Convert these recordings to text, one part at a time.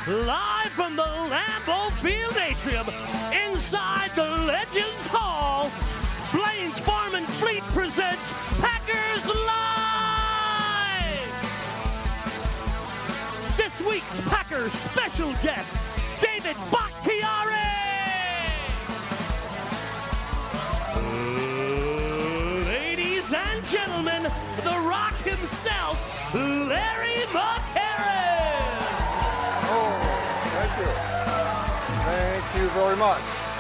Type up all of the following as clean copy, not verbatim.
live from the Lambeau Field atrium, inside the Legends Hall, Blaine's Farm and Fleet presents Packers Live! This week's Packers special guest, David Bakhtiari! Ladies and gentlemen, the Rock himself, Larry McCarron! Thank you very much.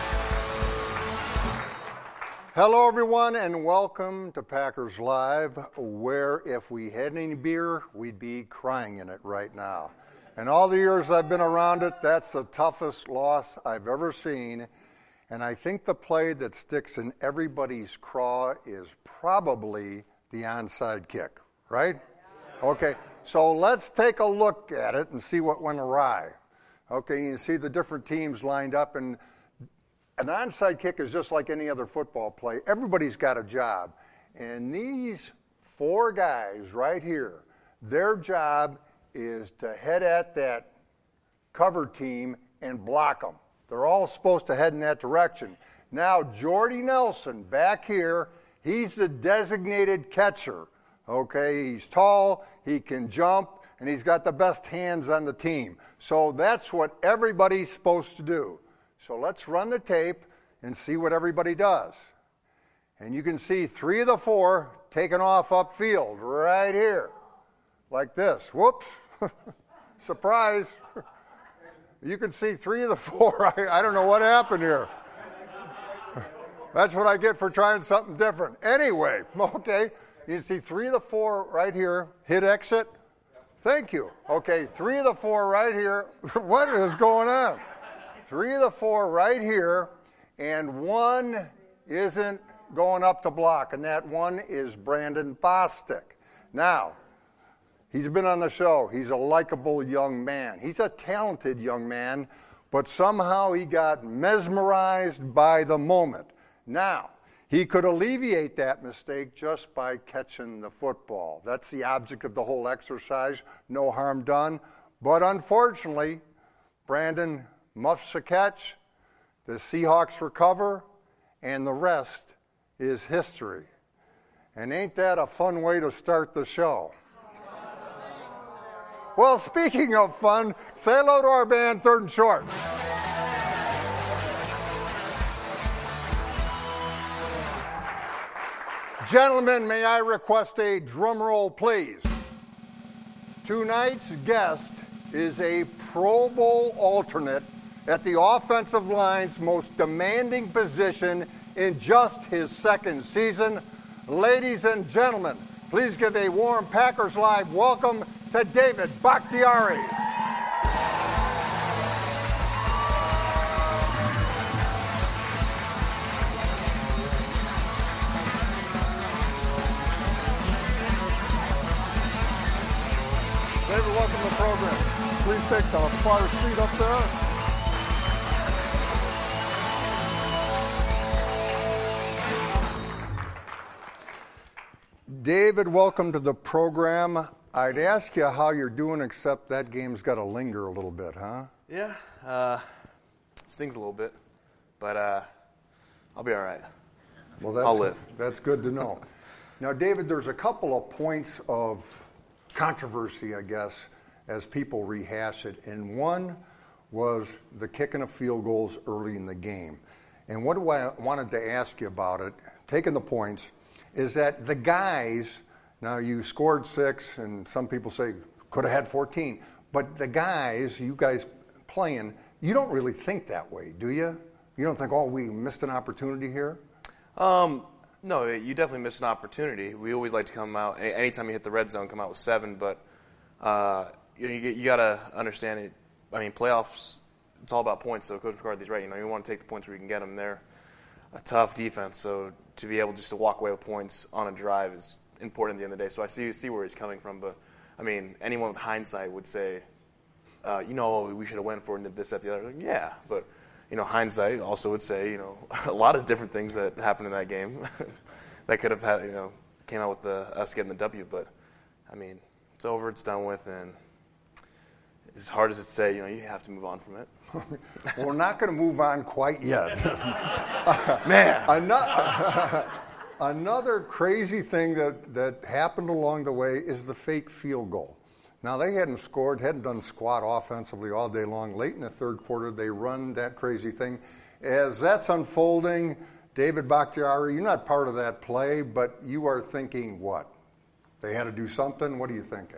Hello, everyone, and welcome to Packers Live, where if we had any beer, we'd be crying in it right now. And all the years I've been around it, that's the toughest loss I've ever seen. And I think the play that sticks in everybody's craw is probably the onside kick, right? Okay, so let's take a look at it and see what went awry. Okay, you see the different teams lined up, and an onside kick is just like any other football play. Everybody's got a job. And these four guys right here, their job is to head at that cover team and block them. They're all supposed to head in that direction. Now, Jordy Nelson back here, he's the designated catcher. Okay, he's tall, he can jump, and he's got the best hands on the team. So that's what everybody's supposed to do. So let's run the tape and see what everybody does. And you can see three of the four taking off upfield right here, like this. Whoops, surprise. You can see three of the four. I don't know what happened here. That's what I get for trying something different. Anyway, okay, you can see three of the four right here. Hit exit. Thank you. Okay, three of the four right here. What is going on? Three of the four right here, and one isn't going up to block, and that one is Brandon Bostic. Now, he's been on the show. He's a likable young man. He's a talented young man, but somehow he got mesmerized by the moment. Now, he could alleviate that mistake just by catching the football. That's the object of the whole exercise. No harm done. But unfortunately, Brandon muffs a catch, the Seahawks recover, and the rest is history. And ain't that a fun way to start the show? Well, speaking of fun, say hello to our band, Third and Short. Gentlemen, may I request a drum roll, please? Tonight's guest is a Pro Bowl alternate at the offensive line's most demanding position in just his second season. Ladies and gentlemen, please give a warm Packers Live welcome to David Bakhtiari. David, welcome to the program. Please take the far seat up there. David, welcome to the program. I'd ask you how you're doing, except that game's got to linger a little bit, huh? Yeah, stings a little bit, but I'll be all right. Well, I'll live. That's good to know. Now, David, there's a couple of points of controversy, I guess, as people rehash it. And one was the kicking of field goals early in the game. And what I wanted to ask you about it, taking the points, is that the guys, now you scored 6, and some people say could have had 14, but the guys, you guys playing, you don't really think that way, do you? You don't think, oh, we missed an opportunity here? No, you definitely missed an opportunity. We always like to come out, anytime you hit the red zone, come out with 7, but you got to understand it. I mean, playoffs, it's all about points, so Coach McCarthy's right. You want to take the points where you can get them. They're a tough defense, so to be able just to walk away with points on a drive is important at the end of the day. So I see where he's coming from, but, I mean, anyone with hindsight would say, we should have went for this, that, the other. Like, yeah, but hindsight also would say, a lot of different things that happened in that game that could have had, came out with us getting the W. But, I mean, it's over, it's done with, and as hard as it's say, you have to move on from it. Well, we're not going to move on quite yet. Man. Another crazy thing that happened along the way is the fake field goal. Now, they hadn't done squat offensively all day long. Late in the third quarter, they run that crazy thing. As that's unfolding, David Bakhtiari, you're not part of that play, but you are thinking what? They had to do something? What are you thinking?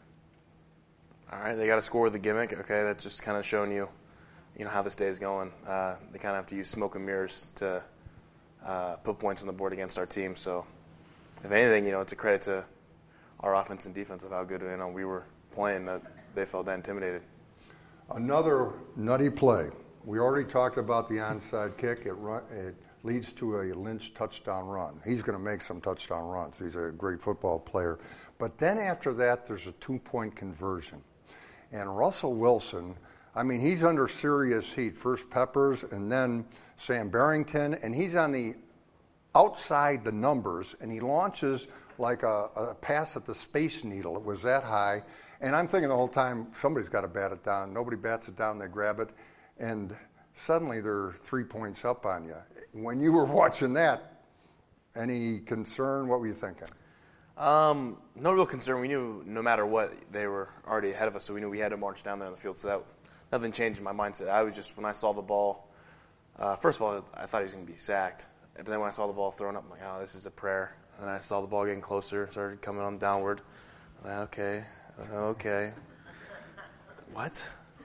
All right, they got to score with a gimmick. Okay, that's just kind of showing you, how this day is going. They kind of have to use smoke and mirrors to put points on the board against our team. So, if anything, it's a credit to our offense and defense of how good we were playing that they felt that intimidated. Another nutty play. We already talked about the onside kick. It leads to a Lynch touchdown run. He's going to make some touchdown runs. He's a great football player. But then after that, there's a 2-point conversion. And Russell Wilson, he's under serious heat. First Peppers and then Sam Barrington. And he's on the outside the numbers, and he launches like a pass at the Space Needle. It was that high. And I'm thinking the whole time, somebody's got to bat it down. Nobody bats it down. They grab it. And suddenly they're 3 points up on you. When you were watching that, any concern? What were you thinking? No real concern. We knew no matter what, they were already ahead of us, so we knew we had to march down there on the field. So that nothing changed in my mindset. I was just, when I saw the ball, first of all, I thought he was going to be sacked. But then when I saw the ball thrown up, I'm like, oh, this is a prayer. And I saw the ball getting closer, started coming on downward. I was like, okay. What?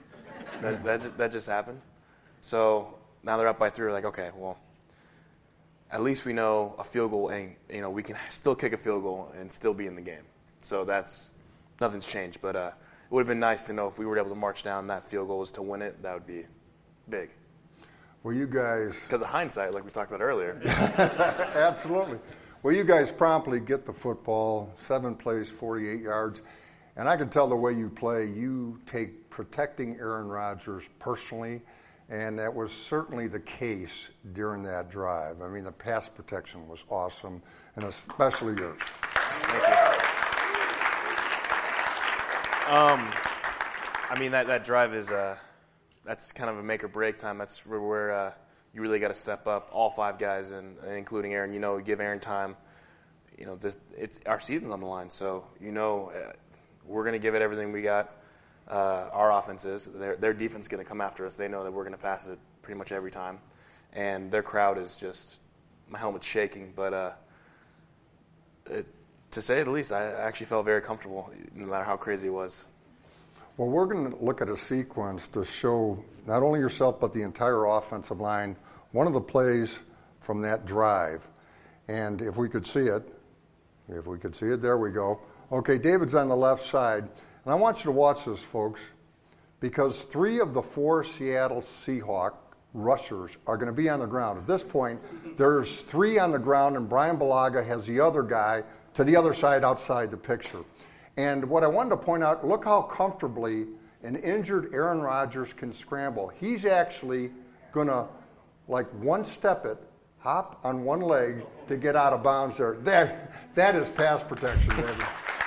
That just happened? So now they're up by 3. We're like, okay, well, at least we know a field goal, and we can still kick a field goal and still be in the game. So nothing's changed. But it would have been nice to know if we were able to march down that field goal was to win it. That would be big. Well, you guys, because of hindsight, like we talked about earlier. Absolutely. Well, you guys promptly get the football, 7 plays, 48 yards. And I can tell the way you play, you take protecting Aaron Rodgers personally, and that was certainly the case during that drive. The pass protection was awesome, and especially yours. Thank you. That drive is that's kind of a make or break time. That's where you really got to step up, all 5 guys, and including Aaron. Give Aaron time. It's our season's on the line, so we're going to give it everything we got. Our offense is. Their defense is going to come after us. They know that we're going to pass it pretty much every time. And their crowd is just, my helmet's shaking. But to say the least, I actually felt very comfortable, no matter how crazy it was. Well, we're going to look at a sequence to show not only yourself but the entire offensive line, one of the plays from that drive. And if we could see it, there we go. Okay, David's on the left side. And I want you to watch this, folks, because 3 of the 4 Seattle Seahawk rushers are going to be on the ground. At this point, there's 3 on the ground, and Brian Balaga has the other guy to the other side outside the picture. And what I wanted to point out, look how comfortably an injured Aaron Rodgers can scramble. He's actually going to, like, one-step it, hop on one leg to get out of bounds there. That is pass protection, baby.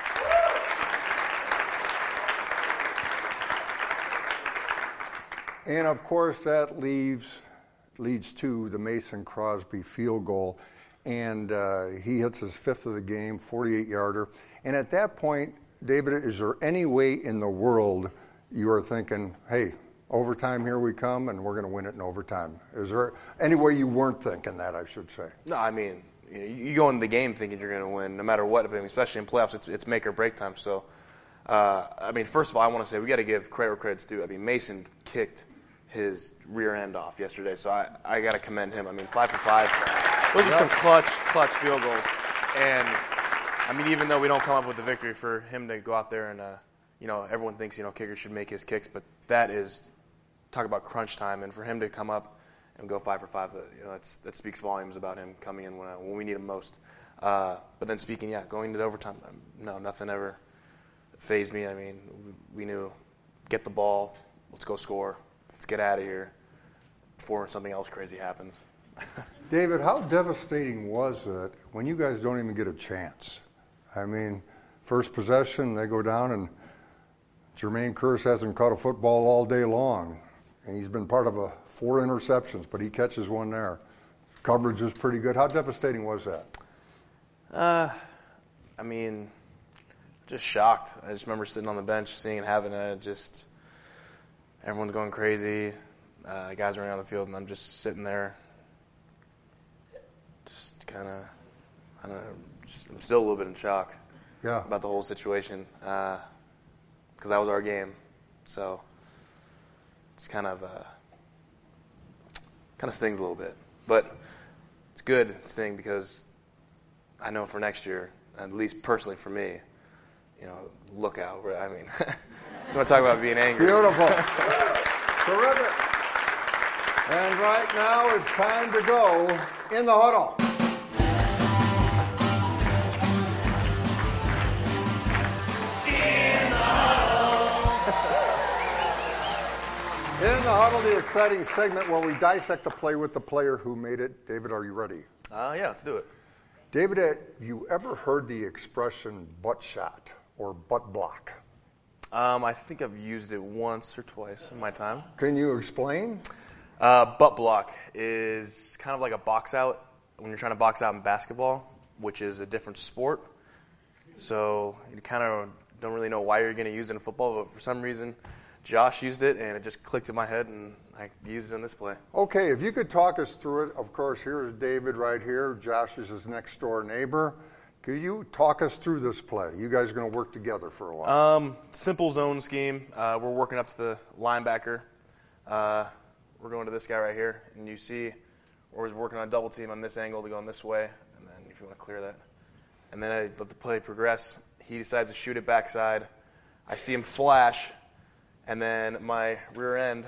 And, of course, that leads to the Mason Crosby field goal. And he hits his 5th of the game, 48-yarder. And at that point, David, is there any way in the world you are thinking, hey, overtime, here we come, and we're going to win it in overtime? Is there any way you weren't thinking that, I should say? No, you go into the game thinking you're going to win no matter what, especially in playoffs, it's make or break time. So, first of all, I want to say we got to give credit where credit's due. Mason kicked his rear end off yesterday, so I got to commend him. 5 for 5. Those are some clutch field goals. And, even though we don't come up with the victory, for him to go out there and, everyone thinks, kickers should make his kicks, but that is, talk about crunch time, and for him to come up and go 5 for 5, that speaks volumes about him coming in when we need him most. But then going into overtime, no, nothing ever fazed me. We knew, get the ball, let's go score, let's get out of here before something else crazy happens. David, how devastating was it when you guys don't even get a chance? First possession, they go down and Jermaine Kearse hasn't caught a football all day long, and he's been part of 4 interceptions, but he catches one there. Coverage is pretty good. How devastating was that? I mean, just shocked. I just remember sitting on the bench, seeing it happen, and everyone's going crazy. Guys running on the field, and I'm just sitting there, just kind of, I don't know, I'm still a little bit in shock about the whole situation, because that was our game. So it's kind of stings a little bit, but it's good sting because I know for next year, at least personally for me, look out. I mean, you want to talk about being angry. Beautiful. Terrific. And right now it's time to go in the huddle. In the huddle, the exciting segment where we dissect the play with the player who made it. David, are you ready? Yeah, let's do it. David, have you ever heard the expression butt shot or butt block? I think I've used it once or twice in my time. Can you explain? Butt block is kind of like a box out when you're trying to box out in basketball, which is a different sport. So you kind of don't really know why you're going to use it in football, but for some reason, Josh used it, and it just clicked in my head, and I used it in this play. Okay, if you could talk us through it. Of course, here's David right here. Josh is his next-door neighbor. Could you talk us through this play? You guys are going to work together for a while. Simple zone scheme. We're working up to the linebacker. We're going to this guy right here, and you see we're working on a double team on this angle to go in this way, and then if you want to clear that. And then I let the play progress. He decides to shoot it backside. I see him flash, and then my rear end,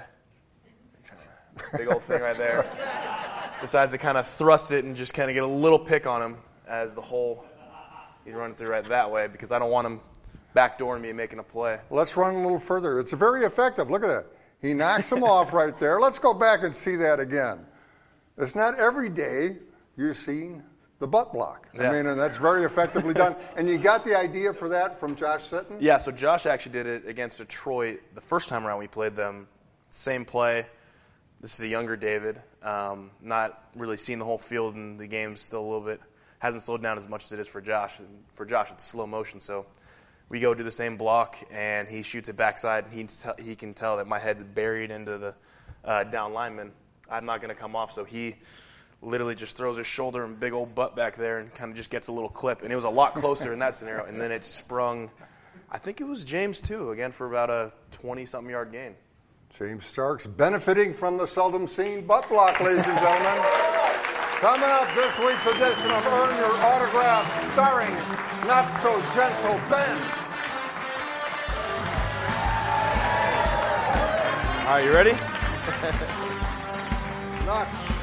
big old thing right there, decides to kind of thrust it and just kind of get a little pick on him as the hole he's running through right that way, because I don't want him backdooring me and making a play. Let's run a little further. It's very effective. Look at that. He knocks him off right there. Let's go back and see that again. It's not every day you're seeing the butt block. Yeah. I mean, and that's very effectively done. And you got the idea for that from Josh Sitton? Yeah, so Josh actually did it against Detroit the first time around we played them. Same play. This is a younger David. Not really seeing the whole field in the game still a little bit. Hasn't slowed down as much as it is for Josh. And for Josh, it's slow motion, so we go do the same block, and he shoots it backside, and he can tell that my head's buried into the down lineman. I'm not going to come off, so he literally just throws his shoulder and big old butt back there and kind of just gets a little clip. And it was a lot closer in that scenario, and then it sprung, I think it was James, too, again for about a 20-something yard gain. James Starks benefiting from the seldom seen butt block, ladies and gentlemen. Coming up this week's edition of Earn Your Autograph, starring Not So Gentle Ben. All right, you ready? Not